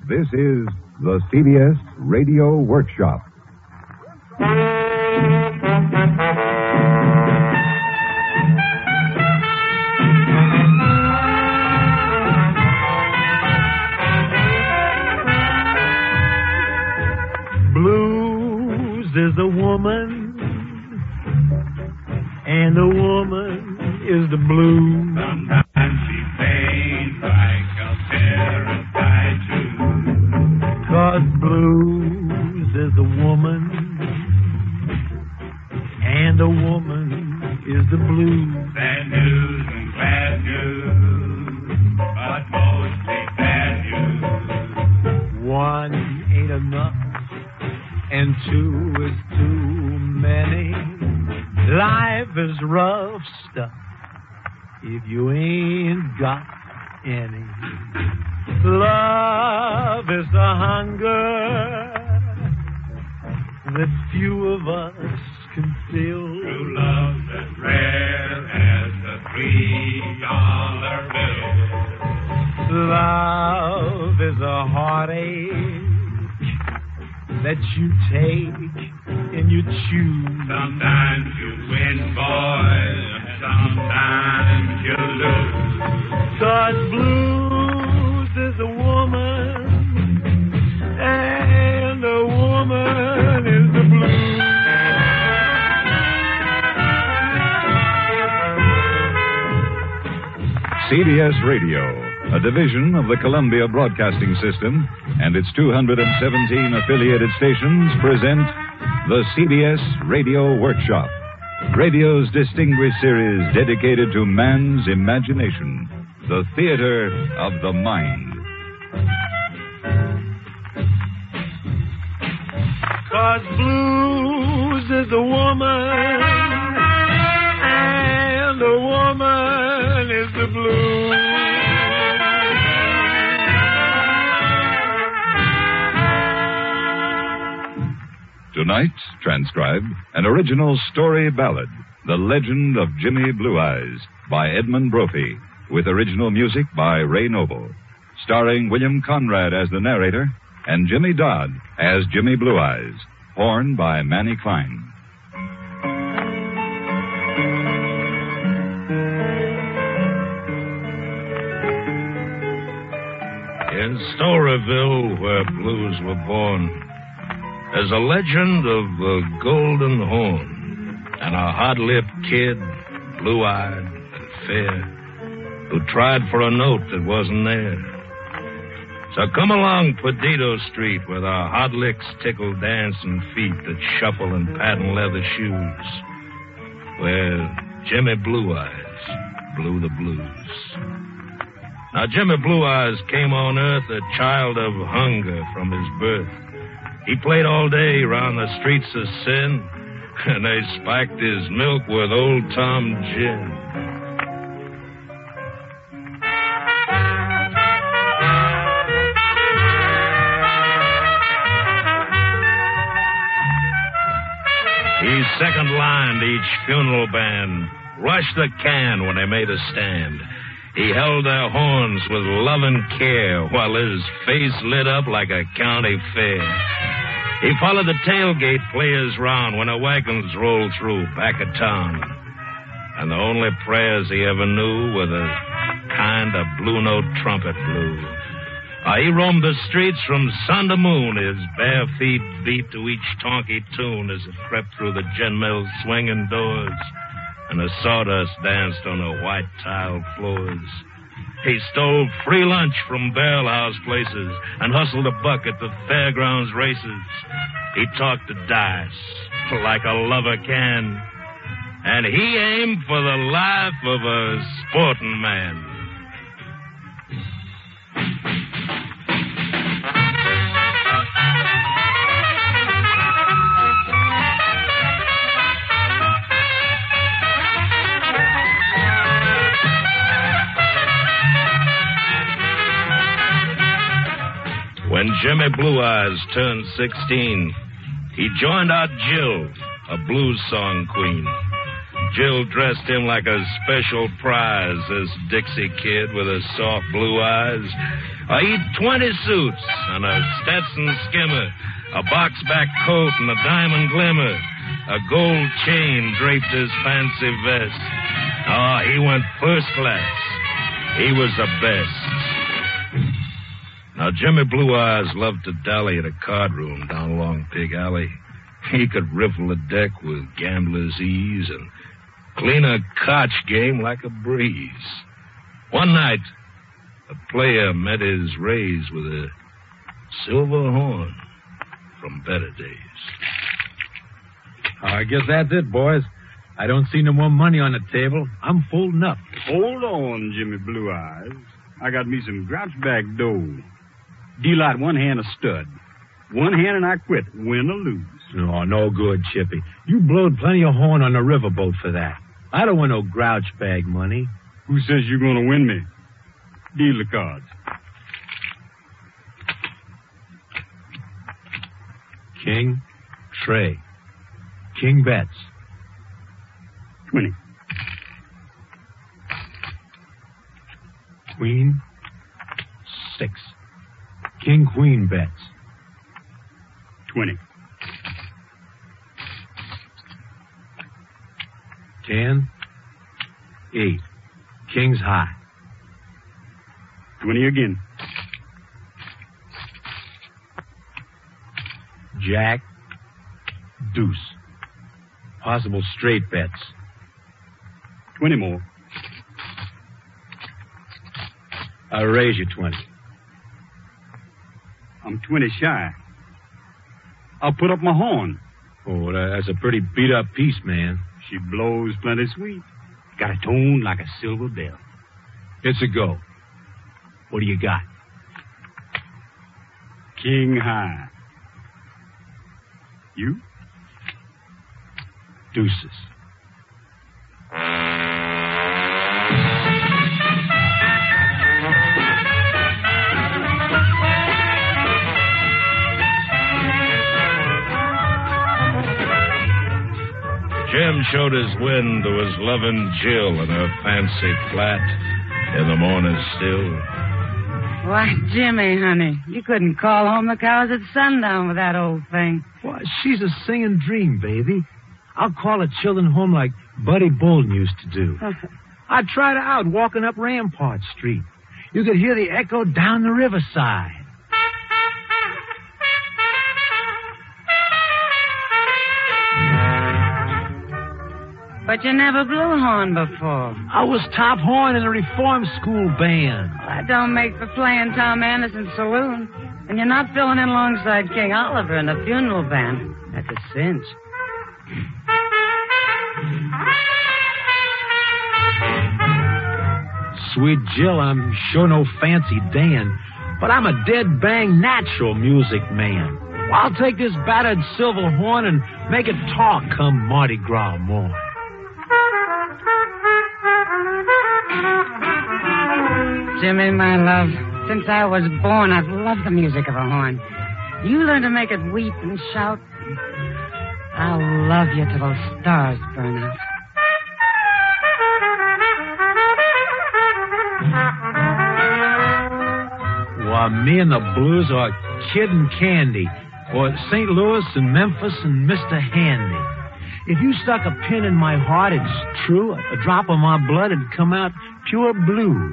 This is the CBS Radio Workshop. Blues is a woman, and the woman is the blues. Sometimes she fades like a terrified Jew. 'Cause blues is a woman, and the woman is the blues. Bad news and bad news, but mostly bad news. One ain't enough, and two is too many. Life is rough stuff if you ain't got any. Love is the hunger that few of us can fill. True love's as rare as the $3 bill. Love is a heartache that you take and you choose. Sometimes you win, boys, sometimes you lose. 'Cause blues is a woman, and a woman is the blues. CBS Radio, a division of the Columbia Broadcasting System, and its 217 affiliated stations present the CBS Radio Workshop, radio's distinguished series dedicated to man's imagination, the theater of the mind. 'Cause blues is a woman, and a woman is the blues. Tonight, transcribed, an original story ballad, The Legend of Jimmy Blue Eyes, by Edmund Brophy, with original music by Ray Noble, starring William Conrad as the narrator and Jimmy Dodd as Jimmy Blue Eyes, horn by Manny Klein. In Storyville, where blues were born, there's a legend of the Golden Horn and a hot-lipped kid, blue-eyed and fair, who tried for a note that wasn't there. So come along Perdido Street where the hot licks tickle dancing feet that shuffle in patent leather shoes, where Jimmy Blue Eyes blew the blues. Now, Jimmy Blue Eyes came on earth a child of hunger from his birth. He played all day round the streets of sin, and they spiked his milk with Old Tom Gin. He second-lined each funeral band, rushed the can when they made a stand. He held their horns with loving care while his face lit up like a county fair. He followed the tailgate players round when the wagons rolled through back of town. And the only prayers he ever knew were the kind of blue note trumpet blew. He roamed the streets from sun to moon, his bare feet beat to each tonky tune as it crept through the gin mill's swinging doors, and the sawdust danced on the white tiled floors. He stole free lunch from barrel house places and hustled a buck at the fairgrounds races. He talked to dice like a lover can, and he aimed for the life of a sporting man. When Jimmy Blue Eyes turned 16, he joined out Jill, a blues song queen. Jill dressed him like a special prize, this Dixie kid with his soft blue eyes. Or eat 20 suits and a Stetson skimmer, a box-back coat and a diamond glimmer, a gold chain draped his fancy vest. Oh, he went first class. He was the best. Now, Jimmy Blue Eyes loved to dally at a card room down along Pig Alley. He could riffle a deck with gambler's ease and clean a cotch game like a breeze. One night, a player met his raise with a silver horn from better days. I guess that's it, boys. I don't see no more money on the table. I'm folding up. Hold on, Jimmy Blue Eyes. I got me some grouchback dough. Deal out one hand a stud. One hand and I quit, win or lose. No, no good, Chippy. You blowed plenty of horn on the riverboat for that. I don't want no grouch bag money. Who says you're going to win me? Deal the cards. King, tray. King bets. 20. Queen, 6. King, queen bets. 20. 10, 8. King's high. 20 again. Jack, deuce. Possible straight bets. 20 more. I'll raise you 20. I'm 20 shy. I'll put up my horn. Oh, that's a pretty beat-up piece, man. She blows plenty sweet. Got a tone like a silver bell. It's a go. What do you got? King high. You? Deuces. Jim showed his win to his loving Jill in her fancy flat in the morning still. Why, Jimmy, honey, you couldn't call home the cows at sundown with that old thing. Why, she's a singing dream, baby. I'll call the children home like Buddy Bolden used to do. I tried her out walking up Rampart Street. You could hear the echo down the riverside. But you never blew a horn before. I was top horn in a reform school band. Well, that don't make for playing Tom Anderson's saloon. And you're not filling in alongside King Oliver in the funeral band. That's a cinch. Sweet Jill, I'm sure no fancy Dan, but I'm a dead bang natural music man. I'll take this battered silver horn and make it talk come Mardi Gras morn. Jimmy, my love, since I was born, I've loved the music of a horn. You learn to make it weep and shout. I'll love you till the stars burn out. Well, me and the blues are Kid and Candy, or St. Louis and Memphis and Mr. Handy. If you stuck a pin in my heart, it's true. A drop of my blood would come out pure blue.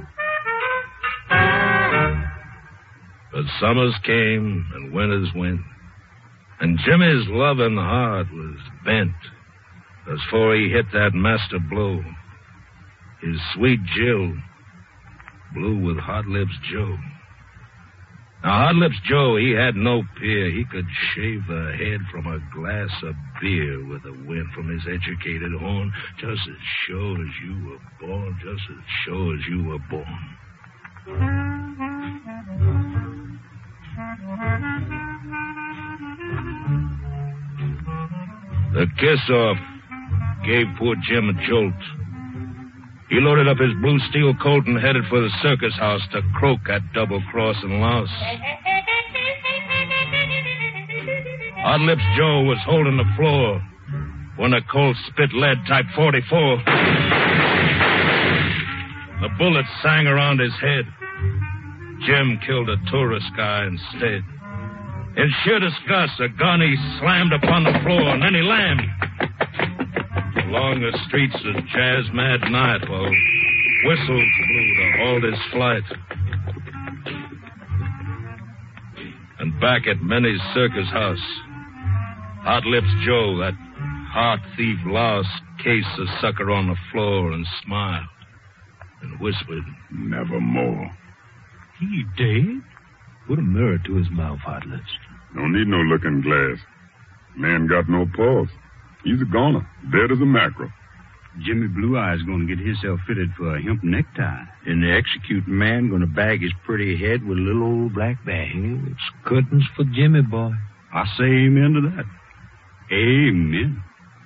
But summers came and winters went, and Jimmy's loving heart was bent as before he hit that master blow. His sweet Jill blew with Hot Lips Joe. Now, Hot Lips Joe, he had no peer. He could shave the head from a glass of beer with a wind from his educated horn, just as sure as you were born, just as sure as you were born. The kiss-off gave poor Jim a jolt. He loaded up his blue steel coat and headed for the circus house to croak at double-crossing loss. Hot Lips Joe was holding the floor when a Colt spit lead type 44. The bullet sang around his head. Jim killed a tourist guy instead. In sheer disgust, a gun he slammed upon the floor, and then he lammed. Along the streets of jazz-mad night, while whistles blew to halt his flight. And back at Minnie's circus house, Hot Lips Joe, that heart thief, lost case the sucker on the floor and smiled and whispered, "Nevermore." He dead? Put a mirror to his mouth, Hot Lips. Don't need no looking glass. Man got no pulse. He's a goner, dead as a mackerel. Jimmy Blue Eyes going to get himself fitted for a hemp necktie. And the executing man going to bag his pretty head with a little old black bag. It's curtains for Jimmy, boy. I say amen to that. Amen.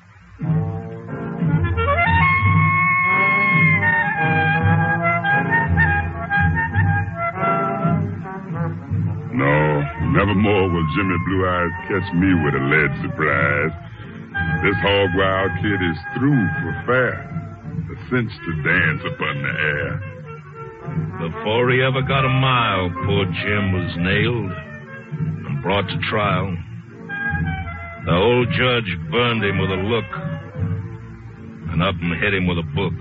No, nevermore will Jimmy Blue Eyes catch me with a lead surprise. This hog wild kid is through for fair. The cinch to dance upon the air. Before he ever got a mile, poor Jim was nailed and brought to trial. The old judge burned him with a look and up and hit him with a book.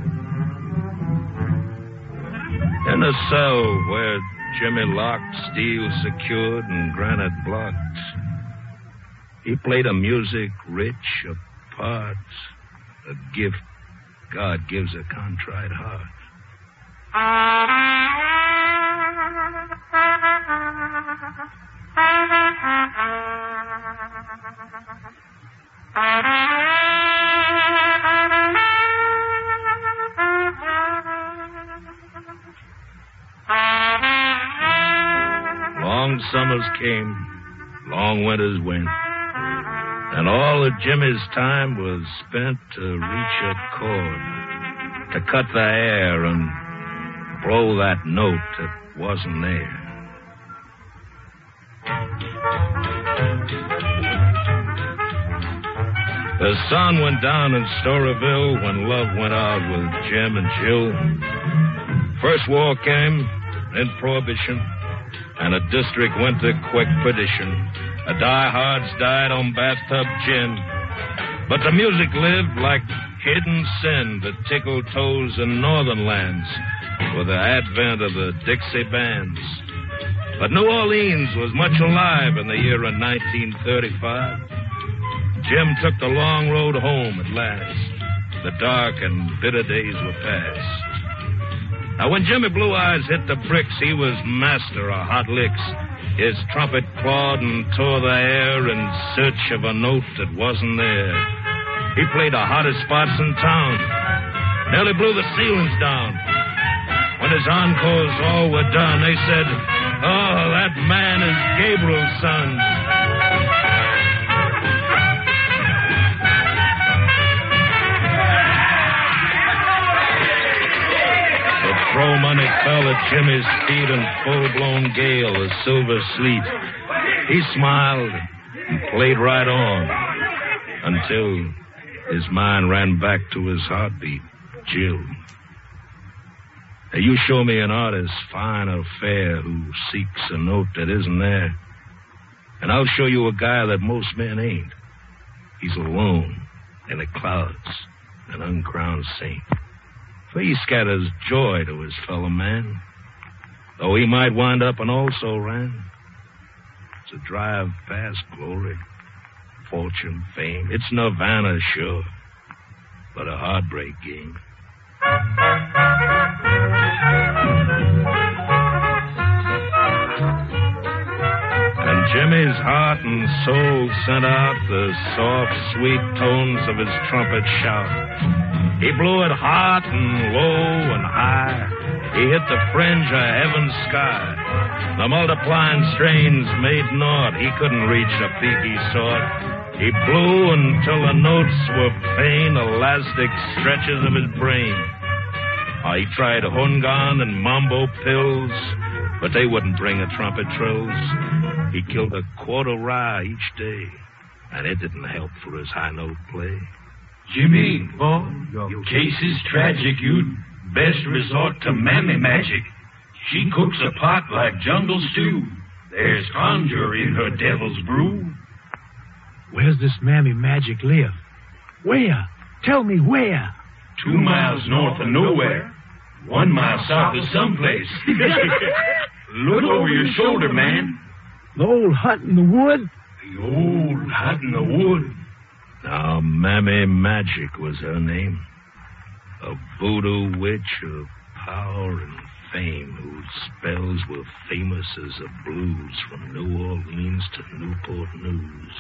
In a cell where Jimmy locked, steel secured, and granite blocked, he played a music rich, a part, a gift God gives a contrite heart. Long summers came, long winters went, and all of Jimmy's time was spent to reach a chord, to cut the air and blow that note that wasn't there. The sun went down in Storyville when love went out with Jim and Jill. First war came, then Prohibition, and a district went to quick perdition. The diehards died on bathtub gin. But the music lived like hidden sin that tickled toes in northern lands with the advent of the Dixie bands. But New Orleans was much alive in the year of 1935. Jim took the long road home at last. The dark and bitter days were past. Now, when Jimmy Blue Eyes hit the bricks, he was master of hot licks. His trumpet clawed and tore the air in search of a note that wasn't there. He played the hottest spots in town. Nearly blew the ceilings down. When his encores all were done, they said, "Oh, that man is Gabriel's son." Throw money fell at Jimmy's feet in full-blown gale, a silver sleet. He smiled and played right on until his mind ran back to his heartbeat, Jill. Now, you show me an artist, fine or fair, who seeks a note that isn't there, and I'll show you a guy that most men ain't. He's alone in the clouds, an uncrowned saint. For he scatters joy to his fellow man, though he might wind up an also-ran. It's a drive past glory, fortune, fame. It's nirvana, sure, but a heartbreak game. And Jimmy's heart and soul sent out the soft, sweet tones of his trumpet shout. He blew it hot and low and high. He hit the fringe of heaven's sky. The multiplying strains made naught. He couldn't reach the peak he sought. He blew until the notes were pain, elastic stretches of his brain. He tried hongan and mambo pills, but they wouldn't bring the trumpet trills. He killed a quarter rye each day, and it didn't help for his high note play. Jimmy, boy, your case is tragic. You'd best resort to mammy magic. She cooks a pot like jungle stew. There's conjure in her devil's brew. Where's this Mammy Magic live? Where? Tell me where. 2 miles north of nowhere. 1 mile south of someplace. Look over your shoulder, man. The old hut in the wood? The old hut in the wood. Now, Mammy Magic was her name. A voodoo witch of power and fame whose spells were famous as the blues from New Orleans to Newport News.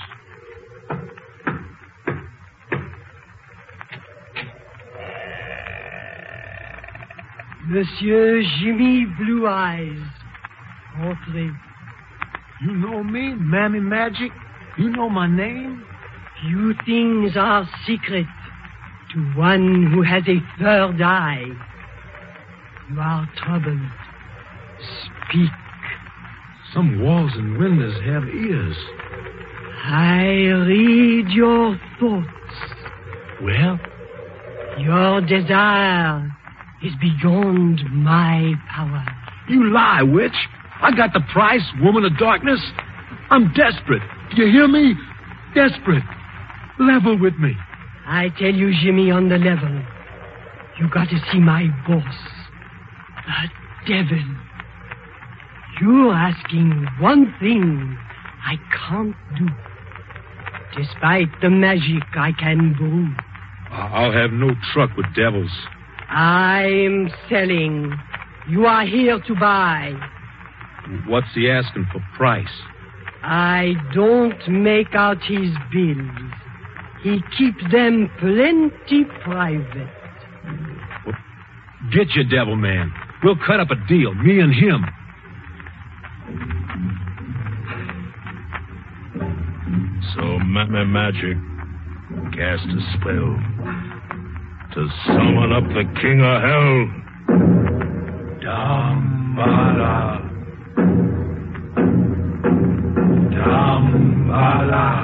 Monsieur Jimmy Blue Eyes. Entrez. You know me, Mammy Magic? You know my name? Few things are secret to one who has a third eye. You are troubled. Speak. Some walls and windows have ears. I read your thoughts. Well? Your desire is beyond my power. You lie, witch. I got the price, woman of darkness. I'm desperate. Do you hear me? Desperate. Level with me. I tell you, Jimmy, on the level. You got to see my boss. The devil. You're asking one thing I can't do. Despite the magic I can brew. I'll have no truck with devils. I'm selling. You are here to buy. What's he asking for price? I don't make out his bills. He keeps them plenty private. Well, get your devil, man. We'll cut up a deal, me and him. So Mammy Magic cast a spell to summon up the king of hell. Damballa. Damballa.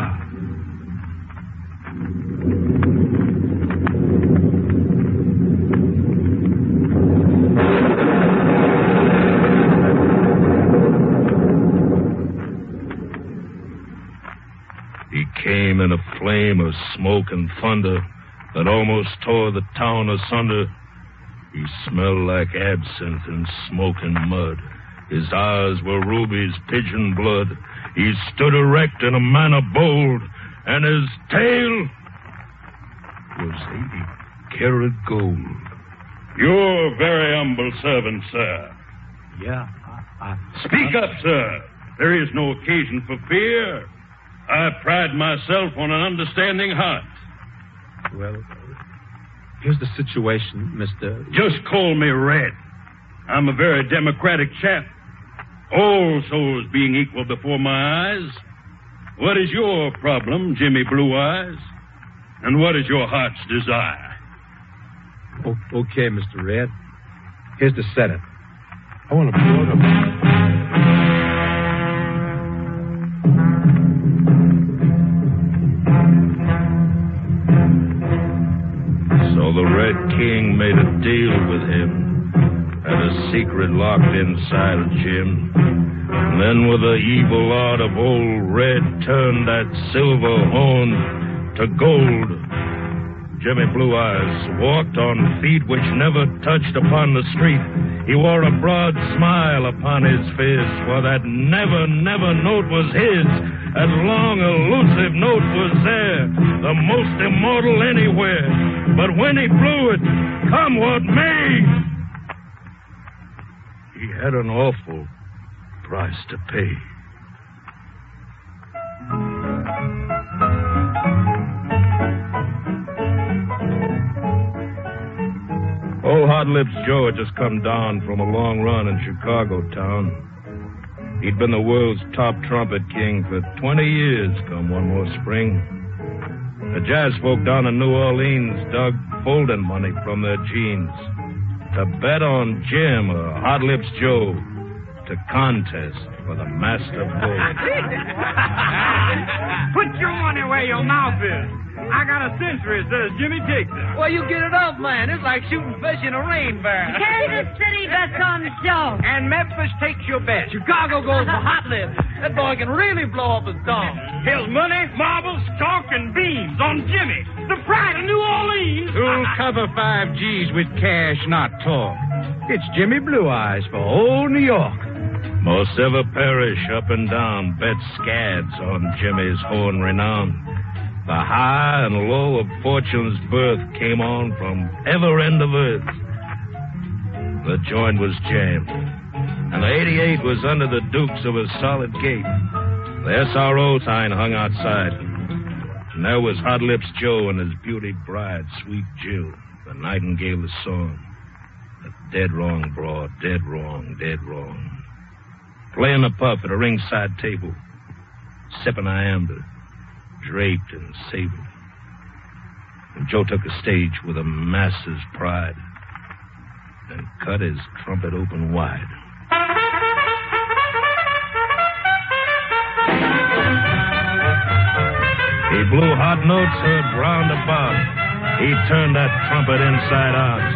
He came in a flame of smoke and thunder that almost tore the town asunder. He smelled like absinthe and smoking mud. His eyes were rubies, pigeon blood. He stood erect in a manner bold, and his tail was 80 karat gold. Your very humble servant, sir. Yeah, Speak up, sir. There is no occasion for fear. I pride myself on an understanding heart. Well, here's the situation, Mr. Just call me Red. I'm a very democratic chap. All souls being equal before my eyes. What is your problem, Jimmy Blue Eyes? And what is your heart's desire? Okay, Mr. Red. Here's the setup. I want to blow it up. So the Red King made a deal with him, had a secret locked inside of Jim. And then with the evil art of old Red turned that silver horn to gold. Jimmy Blue Eyes walked on feet which never touched upon the street. He wore a broad smile upon his face, for that never, never note was his. That long, elusive note was there, the most immortal anywhere. But when he blew it, come what may, he had an awful price to pay. Old Hot Lips Joe had just come down from a long run in Chicago town. He'd been the world's top trumpet king for 20 years come one more spring. The jazz folk down in New Orleans dug folding money from their jeans to bet on Jim or Hot Lips Joe to contest for the master bull. Put your money where your mouth is. I got a century, says Jimmy Tick. Well, you get it up, man. It's like shooting fish in a rain barrel. Kansas City bets on the show. And Memphis takes your bet. Chicago goes for hot lips. That boy can really blow up his tongue. His money, marbles, chalk, and beans on Jimmy, the pride of New Orleans. Who'll cover 5 G's with cash, not talk? It's Jimmy Blue Eyes for old New York. Most ever perish up and down, bet scads on Jimmy's horn renown. The high and low of fortune's birth came on from ever end of earth. The joint was jammed, and the 88 was under the dukes of a solid gate. The SRO sign hung outside, and there was Hot Lips Joe and his beauty bride, Sweet Jill, the nightingale of song. A dead wrong broad, dead wrong, dead wrong. Playing a puff at a ringside table, sipping a amber, draped in sable. And Joe took a stage with a master's pride and cut his trumpet open wide. He blew hot notes heard round about. He turned that trumpet inside out.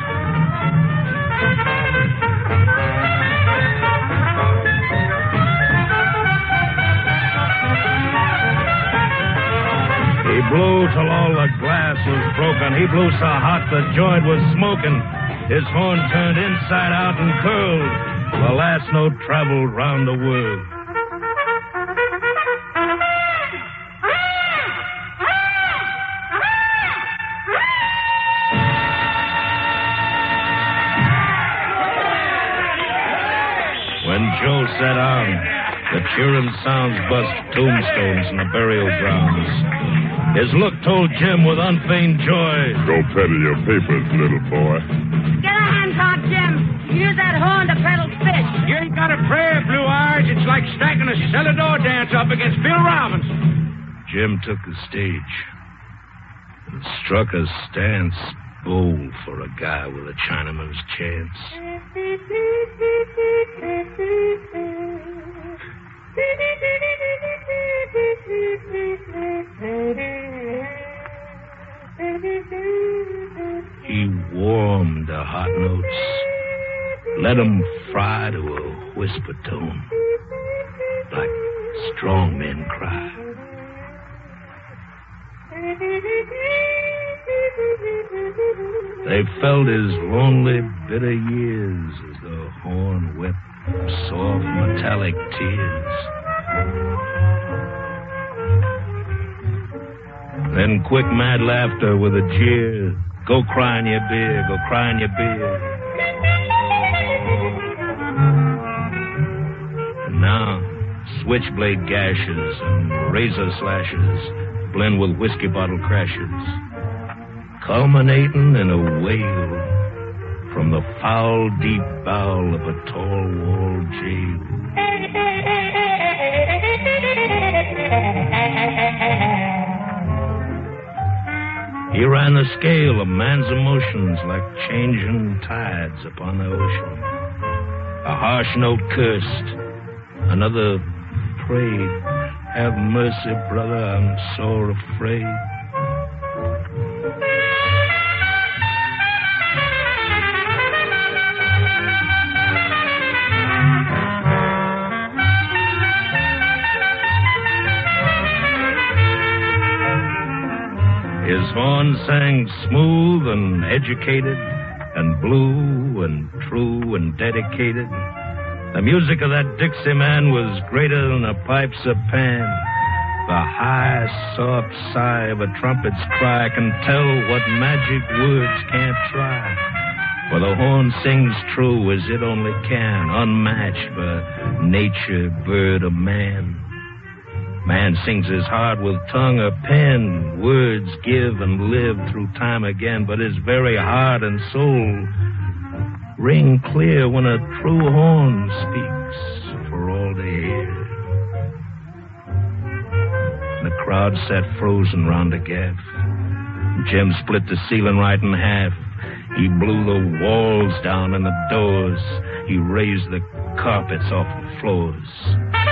He blew till all the glass was broken. He blew so hot the joint was smoking. His horn turned inside out and curled. The last note traveled round the world. When Joe sat down, the cheering sounds bust tombstones in the burial grounds. His look told Jim with unfeigned joy, Go peddle your papers, little boy. Get a hands out, Jim. Use that horn to peddle fish. You ain't got a prayer, Blue Eyes. It's like stacking a cellar-door dance up against Bill Robinson. Jim took the stage and struck a stance bold for a guy with a Chinaman's chance. He warmed the hot notes, let 'em fry to a whisper tone, like strong men cry. They felt his lonely, bitter years as the horn wept soft, metallic tears. Then quick, mad laughter with a jeer. Go cry in your beer, go cry in your beer. And now, switchblade gashes and razor slashes blend with whiskey bottle crashes, culminating in a wail from the foul, deep bowel of a tall-walled jail. He ran the scale of man's emotions like changing tides upon the ocean. A harsh note cursed, another prayed, have mercy, brother, I'm so afraid. His horn sang smooth and educated and blue and true and dedicated. The music of that Dixie man was greater than a pipe's of pan. The high, soft sigh of a trumpet's cry can tell what magic words can't try. For the horn sings true as it only can, unmatched by nature, bird, or man. Man sings his heart with tongue or pen. Words give and live through time again, but his very heart and soul ring clear when a true horn speaks for all to hear. The crowd sat frozen round the gaff. Jim split the ceiling right in half. He blew the walls down and the doors. He raised the carpets off the floors.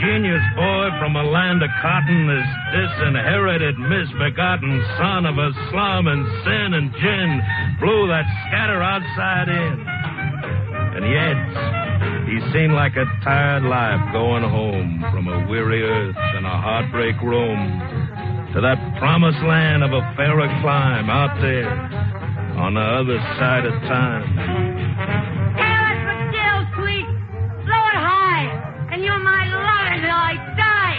genius boy from a land of cotton, this disinherited, misbegotten son of a slum and sin and gin, blew that scatter outside in. And yet, he seemed like a tired life going home from a weary earth and a heartbreak room to that promised land of a fairer clime out there on the other side of time. Careless but still sweet, slow and high, and you're my love until I die.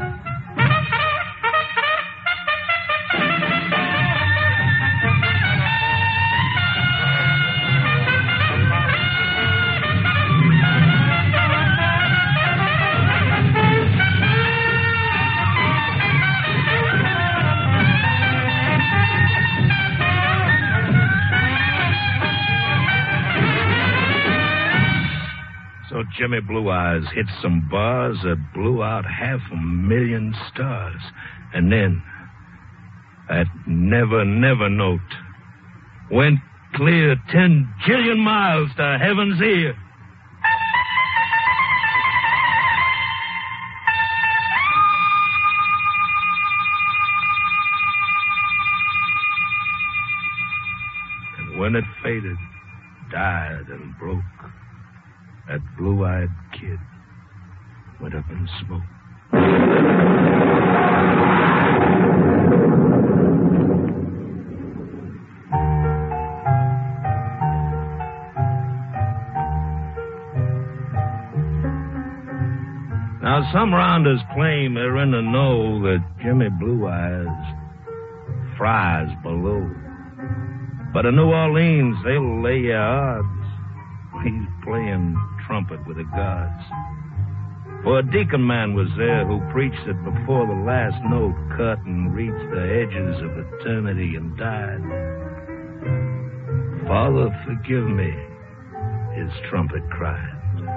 So Jimmy Blue Eyes hit some bars that blew out 500,000 stars. And then, that never, never note went clear 10 jillion miles to heaven's ear. And when it faded, died and broke, that blue-eyed kid went up in smoke. Now, some rounders claim they're in the know that Jimmy Blue Eyes fries below. But in New Orleans, they'll lay your odds he's playing trumpet with the gods. For a deacon man was there who preached it before the last note cut and reached the edges of eternity and died. Father, forgive me, his trumpet cried.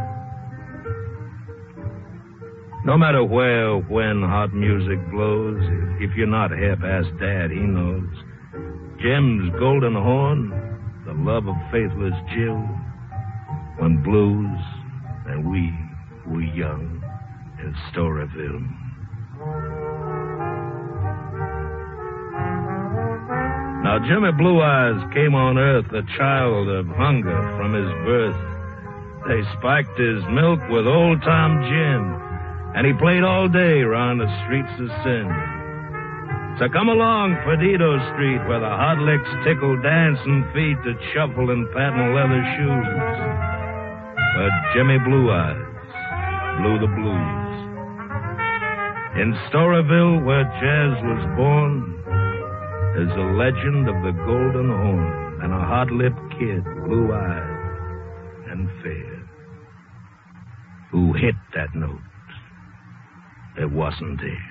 No matter where or when hot music blows, if you're not half-assed Dad, he knows. Jim's golden horn, the love of faithless Jill, when blues and we were young in Storyville. Now, Jimmy Blue Eyes came on earth a child of hunger from his birth. They spiked his milk with old-time gin, and he played all day round the streets of sin. So come along, Perdido Street, where the hot licks tickle dancing feet that shuffle in patent leather shoes. But Jimmy Blue Eyes blew the blues. In Storyville, where jazz was born, there's a legend of the golden horn and a hot-lipped kid, blue-eyed and fair, who hit that note that wasn't there.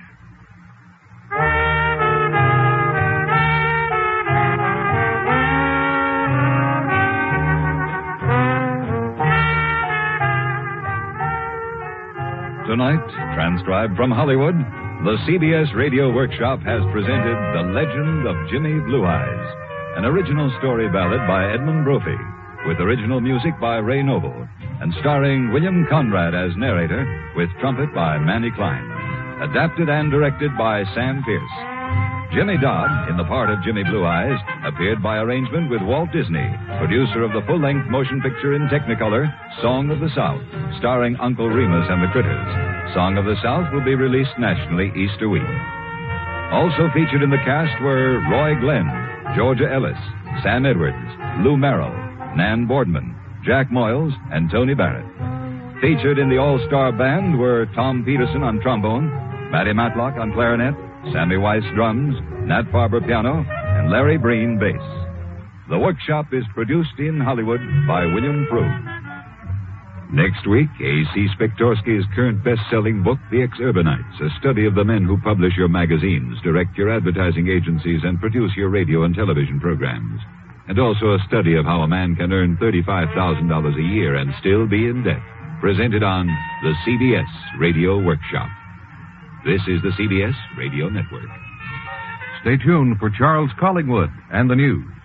Tonight, transcribed from Hollywood, the CBS Radio Workshop has presented The Legend of Jimmy Blue Eyes, an original story ballad by Edmund Brophy, with original music by Ray Noble, and starring William Conrad as narrator, with trumpet by Manny Klein. Adapted and directed by Sam Pierce. Jimmy Dodd, in the part of Jimmy Blue Eyes, appeared by arrangement with Walt Disney, producer of the full-length motion picture in Technicolor, Song of the South, starring Uncle Remus and the Critters. Song of the South will be released nationally Easter week. Also featured in the cast were Roy Glenn, Georgia Ellis, Sam Edwards, Lou Merrill, Nan Boardman, Jack Moyles, and Tony Barrett. Featured in the all-star band were Tom Peterson on trombone, Matty Matlock on clarinet, Sammy Weiss drums, Nat Farber piano, and Larry Breen bass. The Workshop is produced in Hollywood by William Froug. Next week, A.C. Spiktorski's current best-selling book, The Ex-Urbanites, a study of the men who publish your magazines, direct your advertising agencies, and produce your radio and television programs. And also a study of how a man can earn $35,000 a year and still be in debt. Presented on the CBS Radio Workshop. This is the CBS Radio Network. Stay tuned for Charles Collingwood and the news.